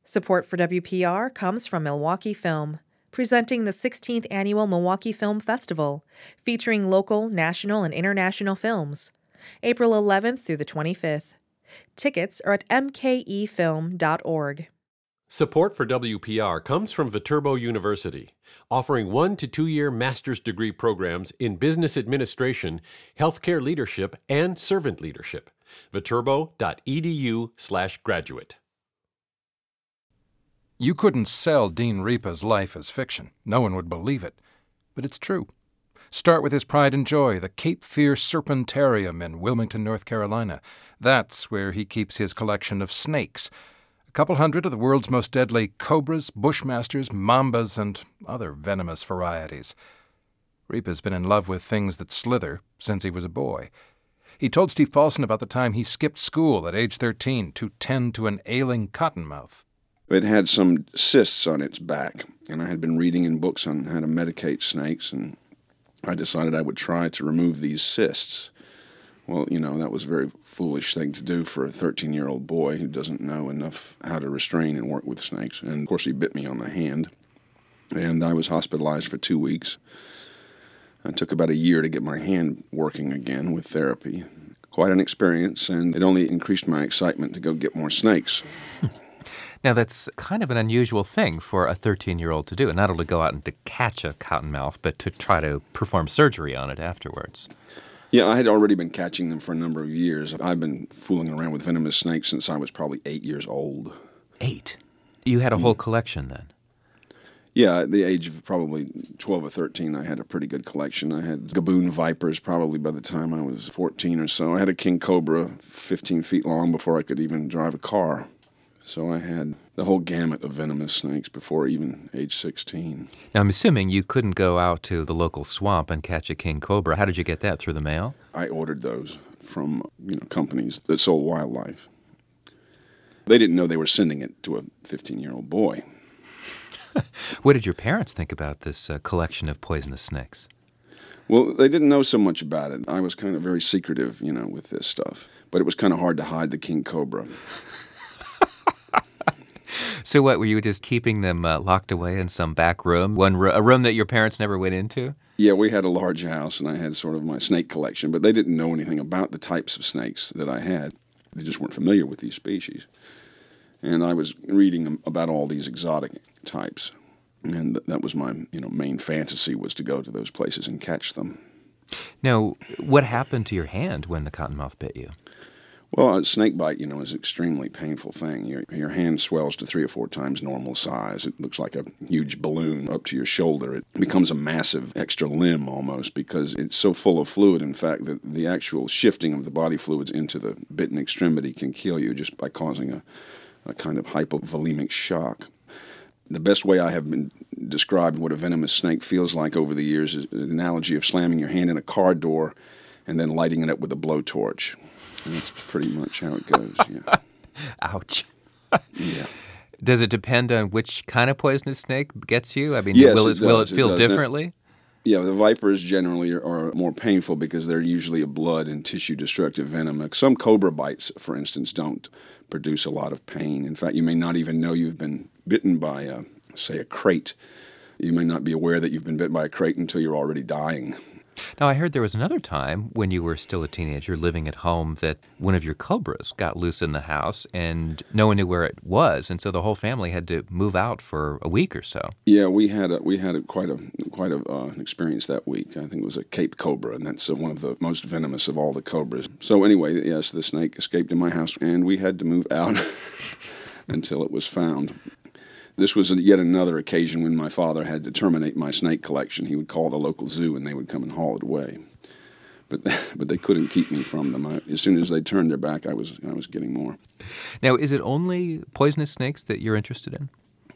Support for WPR comes from Milwaukee Film, presenting the 16th Annual Milwaukee Film Festival, featuring local, national, and international films, April 11th through the 25th. Tickets are at mkefilm.org. Support for WPR comes from Viterbo University, offering 1 to 2 year master's degree programs in business administration, healthcare leadership, and servant leadership. Viterbo.edu/graduate. You couldn't sell Dean Repa's life as fiction. No one would believe it. But it's true. Start with his pride and joy, the Cape Fear Serpentarium in Wilmington, North Carolina. That's where he keeps his collection of snakes. A couple hundred of the world's most deadly cobras, bushmasters, mambas, and other venomous varieties. Repa's been in love with things that slither since he was a boy. He told Steve Paulson about the time he skipped school at age 13 to tend to an ailing cottonmouth. It had some cysts on its back, and I had been reading in books on how to medicate snakes, and I decided I would try to remove these cysts. Well, that was a very foolish thing to do for a 13-year-old boy who doesn't know enough how to restrain and work with snakes. And, of course, he bit me on the hand, and I was hospitalized for 2 weeks. It took about a year to get my hand working again with therapy. Quite an experience, and it only increased my excitement to go get more snakes. Now, that's kind of an unusual thing for a 13-year-old to do, not only go out and to catch a cottonmouth, but to try to perform surgery on it afterwards. Yeah, I had already been catching them for a number of years. I've been fooling around with venomous snakes since I was probably 8 years old. 8? You had a whole collection then? Yeah, at the age of probably 12 or 13, I had a pretty good collection. I had gaboon vipers probably by the time I was 14 or so. I had a king cobra 15 feet long before I could even drive a car. So I had the whole gamut of venomous snakes before even age 16. Now, I'm assuming you couldn't go out to the local swamp and catch a king cobra. How did you get that, through the mail? I ordered those from companies that sold wildlife. They didn't know they were sending it to a 15-year-old boy. What did your parents think about this collection of poisonous snakes? Well, they didn't know so much about it. I was kind of very secretive, with this stuff. But it was kind of hard to hide the king cobra. So what, were you just keeping them locked away in some back room, a room that your parents never went into? Yeah, we had a large house, and I had sort of my snake collection, but they didn't know anything about the types of snakes that I had. They just weren't familiar with these species. And I was reading about all these exotic types, and that was my main fantasy, was to go to those places and catch them. Now, what happened to your hand when the cottonmouth bit you? Well, a snake bite, is an extremely painful thing. Your hand swells to 3 or 4 times normal size. It looks like a huge balloon up to your shoulder. It becomes a massive extra limb almost, because it's so full of fluid, in fact, that the actual shifting of the body fluids into the bitten extremity can kill you just by causing a kind of hypovolemic shock. The best way I have been described what a venomous snake feels like over the years is an analogy of slamming your hand in a car door and then lighting it up with a blowtorch. And that's pretty much how it goes, yeah. Ouch. Yeah. Does it depend on which kind of poisonous snake gets you? I mean, yes, will it feel differently? Yeah, the vipers generally are more painful because they're usually a blood and tissue-destructive venom. Some cobra bites, for instance, don't produce a lot of pain. In fact, you may not even know you've been bitten by, say, a crate. You may not be aware that you've been bitten by a crate until you're already dying. Now, I heard there was another time when you were still a teenager living at home that one of your cobras got loose in the house and no one knew where it was, and so the whole family had to move out for a week or so. Yeah, we had quite an experience that week. I think it was a Cape cobra, and that's one of the most venomous of all the cobras. So anyway, yes, the snake escaped in my house, and we had to move out until it was found. This was yet another occasion when my father had to terminate my snake collection. He would call the local zoo, and they would come and haul it away. But they couldn't keep me from them. As soon as they turned their back, I was getting more. Now, is it only poisonous snakes that you're interested in?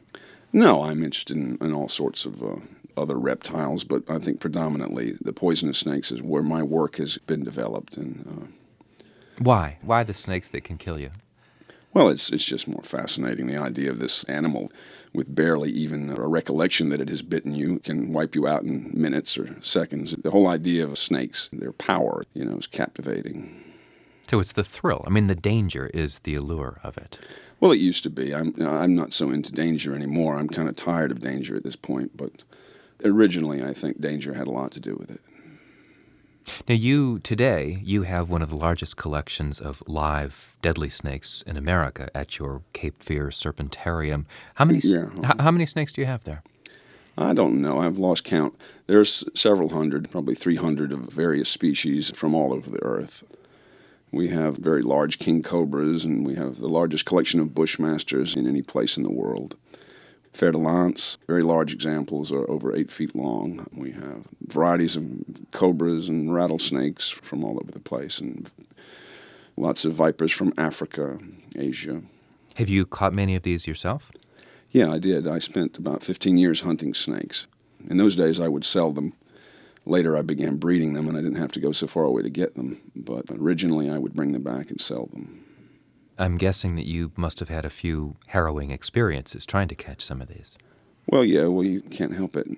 No, I'm interested in all sorts of other reptiles, but I think predominantly the poisonous snakes is where my work has been developed. And why? Why the snakes that can kill you? Well, it's just more fascinating. The idea of this animal with barely even a recollection that it has bitten you can wipe you out in minutes or seconds. The whole idea of snakes, their power, is captivating. So it's the thrill. I mean, the danger is the allure of it. Well, it used to be. I'm not so into danger anymore. I'm kind of tired of danger at this point, but originally I think danger had a lot to do with it. Now, today, you have one of the largest collections of live deadly snakes in America at your Cape Fear Serpentarium. How many snakes do you have there? I don't know. I've lost count. There's several hundred, probably 300 of various species from all over the earth. We have very large king cobras, and we have the largest collection of bushmasters in any place in the world. Fer-de-lance, very large examples, are over 8 feet long. We have varieties of cobras and rattlesnakes from all over the place, and lots of vipers from Africa, Asia. Have you caught many of these yourself? Yeah, I did. I spent about 15 years hunting snakes. In those days, I would sell them. Later, I began breeding them, and I didn't have to go so far away to get them. But originally, I would bring them back and sell them. I'm guessing that you must have had a few harrowing experiences trying to catch some of these. Well, yeah, you can't help it.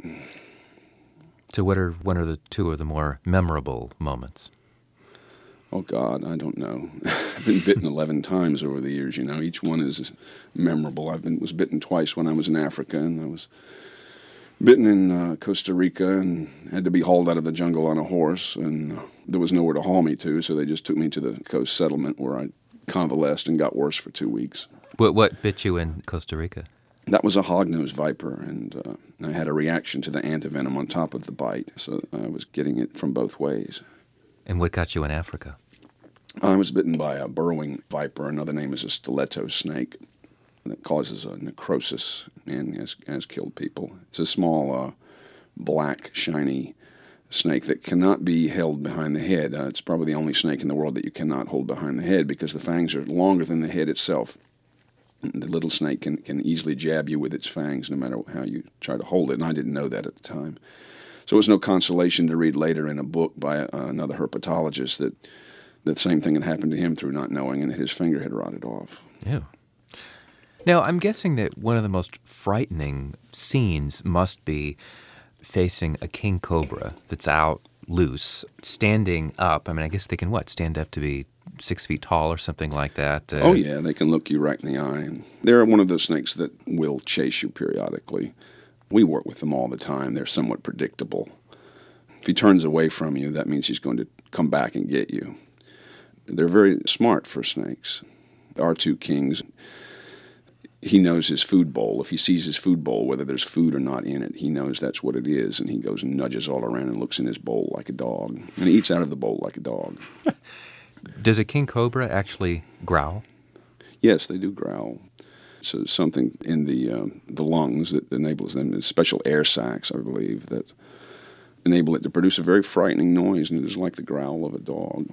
So what are the two of the more memorable moments? Oh, God, I don't know. I've been bitten 11 times over the years, Each one is memorable. Was bitten twice when I was in Africa, and I was bitten in Costa Rica and had to be hauled out of the jungle on a horse, and there was nowhere to haul me to, so they just took me to the coast settlement where I convalesced and got worse for 2 weeks. What bit you in Costa Rica? That was a hognose viper, and I had a reaction to the antivenom on top of the bite, so I was getting it from both ways. And what got you in Africa? I was bitten by a burrowing viper. Another name is a stiletto snake that causes a necrosis and has killed people. It's a small, black, shiny snake that cannot be held behind the head. It's probably the only snake in the world that you cannot hold behind the head because the fangs are longer than the head itself. The little snake can easily jab you with its fangs no matter how you try to hold it, and I didn't know that at the time. So it was no consolation to read later in a book by another herpetologist that the same thing had happened to him through not knowing, and his finger had rotted off. Yeah. Now, I'm guessing that one of the most frightening scenes must be facing a king cobra that's out loose, standing up. I mean, I guess they can, stand up to be 6 feet tall or something like that? Oh, yeah, they can look you right in the eye. They're one of those snakes that will chase you periodically. We work with them all the time. They're somewhat predictable. If he turns away from you, that means he's going to come back and get you. They're very smart for snakes. Our two kings, he knows his food bowl. If he sees his food bowl, whether there's food or not in it, he knows that's what it is, and he goes and nudges all around and looks in his bowl like a dog. And he eats out of the bowl like a dog. Does a king cobra actually growl? Yes, they do growl. So something in the lungs that enables them, special air sacs, I believe, that enable it to produce a very frightening noise, and it is like the growl of a dog.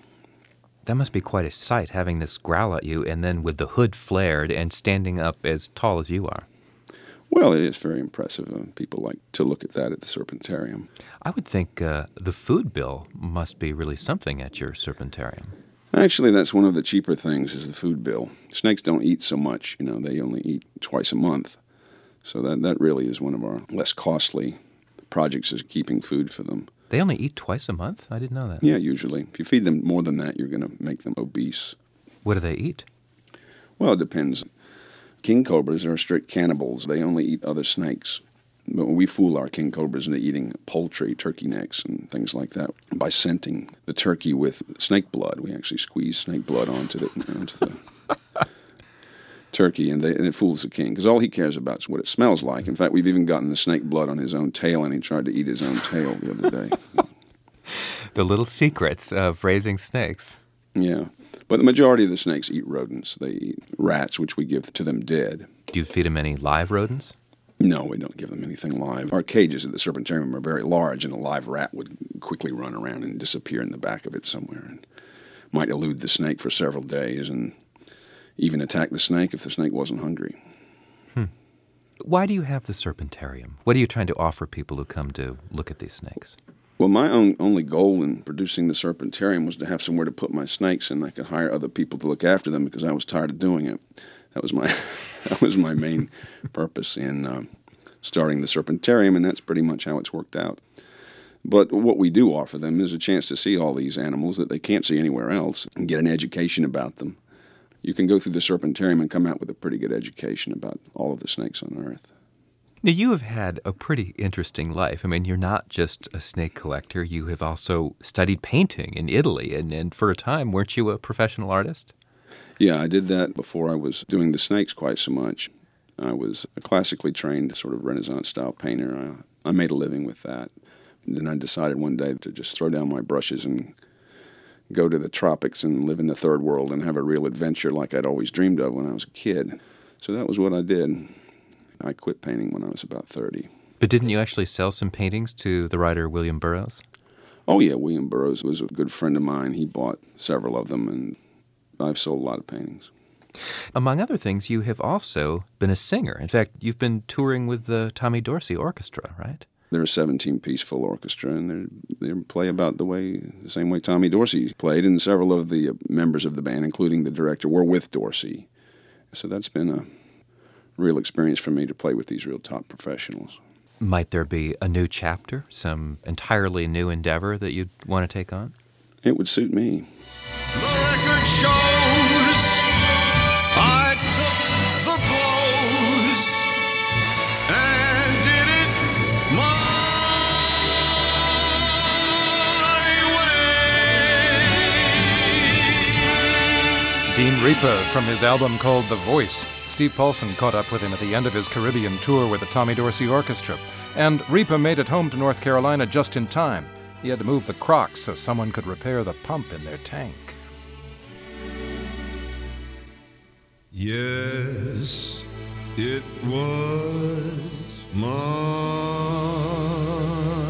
That must be quite a sight, having this growl at you and then with the hood flared and standing up as tall as you are. Well, it is very impressive. People like to look at that at the Serpentarium. I would think the food bill must be really something at your Serpentarium. Actually, that's one of the cheaper things is the food bill. Snakes don't eat so much. They only eat twice a month. So that really is one of our less costly projects is keeping food for them. They only eat twice a month? I didn't know that. Yeah, usually. If you feed them more than that, you're going to make them obese. What do they eat? Well, it depends. King cobras are strict cannibals. They only eat other snakes. But we fool our king cobras into eating poultry, turkey necks, and things like that by scenting the turkey with snake blood. We actually squeeze snake blood onto the turkey, and it fools the king, because all he cares about is what it smells like. In fact, we've even gotten the snake blood on his own tail, and he tried to eat his own tail the other day. The little secrets of raising snakes. Yeah. But the majority of the snakes eat rodents. They eat rats, which we give to them dead. Do you feed them any live rodents? No, we don't give them anything live. Our cages at the Serpentarium are very large, and a live rat would quickly run around and disappear in the back of it somewhere, and might elude the snake for several days, and even attack the snake if the snake wasn't hungry. Why do you have the Serpentarium? What are you trying to offer people who come to look at these snakes? Well, my only goal in producing the Serpentarium was to have somewhere to put my snakes, and I could hire other people to look after them because I was tired of doing it. That was my main purpose in starting the Serpentarium, and that's pretty much how it's worked out. But what we do offer them is a chance to see all these animals that they can't see anywhere else and get an education about them. You can go through the Serpentarium and come out with a pretty good education about all of the snakes on Earth. Now, you have had a pretty interesting life. I mean, you're not just a snake collector. You have also studied painting in Italy, and for a time, weren't you a professional artist? Yeah, I did that before I was doing the snakes quite so much. I was a classically trained sort of Renaissance-style painter. I made a living with that. And then I decided one day to just throw down my brushes and go to the tropics and live in the third world and have a real adventure like I'd always dreamed of when I was a kid. So that was what I did. I quit painting when I was about 30. But didn't you actually sell some paintings to the writer William Burroughs? Oh, yeah, William Burroughs was a good friend of mine. He bought several of them, and I've sold a lot of paintings. Among other things, you have also been a singer. In fact, you've been touring with the Tommy Dorsey Orchestra, right? They're a 17-piece full orchestra, and they play about the same way Tommy Dorsey played, and several of the members of the band, including the director, were with Dorsey. So that's been a real experience for me to play with these real top professionals. Might there be a new chapter, some entirely new endeavor that you'd want to take on? It would suit me. The record shows I took the blows and did it my way. Dean Repa from his album called The Voice. Steve Paulson caught up with him at the end of his Caribbean tour with the Tommy Dorsey Orchestra. And Repa made it home to North Carolina just in time. He had to move the Crocs so someone could repair the pump in their tank. Yes, it was my